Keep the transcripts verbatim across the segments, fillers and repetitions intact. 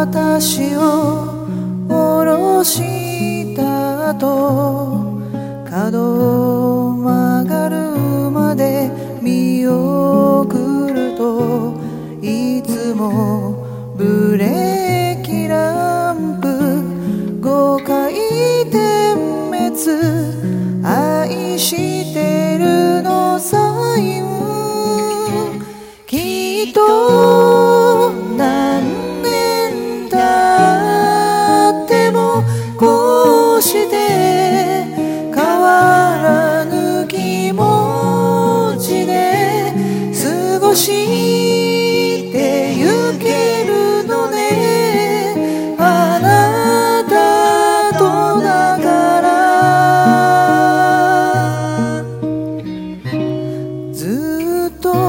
私を降ろした後、角を曲がるまで見送ると、いつもブレーキランプごかい点滅、愛してるのサイン、きっと何年経ってもこうして変わらぬ気持ちで過ごしてゆけるのね、あなたとだから。ずっと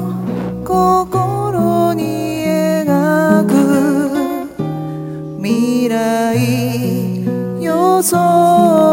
心に描く未来予想